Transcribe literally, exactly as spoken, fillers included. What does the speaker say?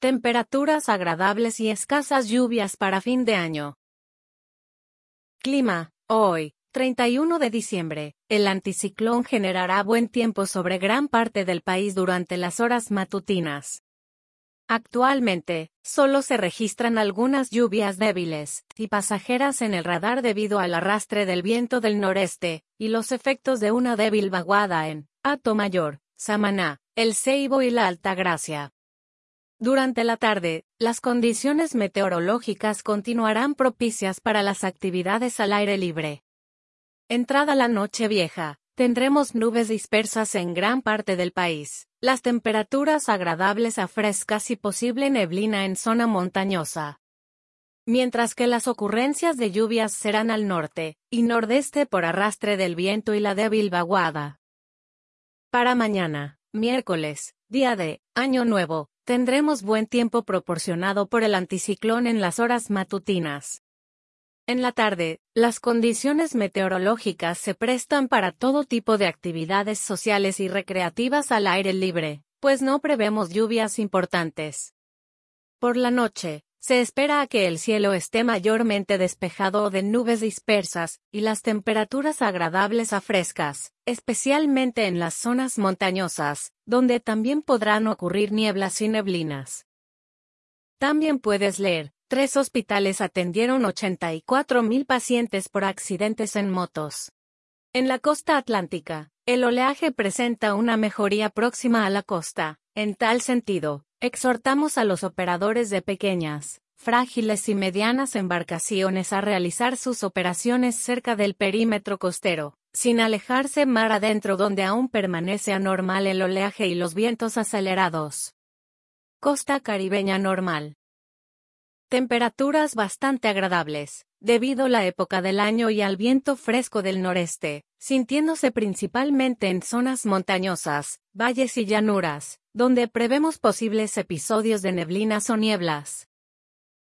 Temperaturas agradables y escasas lluvias para fin de año. Clima. Hoy, treinta y uno de diciembre, el anticiclón generará buen tiempo sobre gran parte del país durante las horas matutinas. Actualmente, solo se registran algunas lluvias débiles y pasajeras en el radar debido al arrastre del viento del noreste y los efectos de una débil vaguada en Hato-Mayor, Samaná, El Ceibo y la Altagracia. Durante la tarde, las condiciones meteorológicas continuarán propicias para las actividades al aire libre. Entrada la noche vieja, tendremos nubes dispersas en gran parte del país, las temperaturas agradables a frescas y posible neblina en zona montañosa. Mientras que las ocurrencias de lluvias serán al norte y nordeste por arrastre del viento y la débil vaguada. Para mañana, miércoles, día de Año Nuevo, tendremos buen tiempo proporcionado por el anticiclón en las horas matutinas. En la tarde, las condiciones meteorológicas se prestan para todo tipo de actividades sociales y recreativas al aire libre, pues no prevemos lluvias importantes. Por la noche, se espera a que el cielo esté mayormente despejado o de nubes dispersas, y las temperaturas agradables a frescas, especialmente en las zonas montañosas, donde también podrán ocurrir nieblas y neblinas. También puedes leer, tres hospitales atendieron ochenta y cuatro mil pacientes por accidentes en motos. En la costa atlántica, el oleaje presenta una mejoría próxima a la costa. En tal sentido, exhortamos a los operadores de pequeñas, frágiles y medianas embarcaciones a realizar sus operaciones cerca del perímetro costero, sin alejarse mar adentro donde aún permanece anormal el oleaje y los vientos acelerados. Costa caribeña normal. Temperaturas bastante agradables, debido a la época del año y al viento fresco del noreste, sintiéndose principalmente en zonas montañosas, valles y llanuras, donde prevemos posibles episodios de neblinas o nieblas.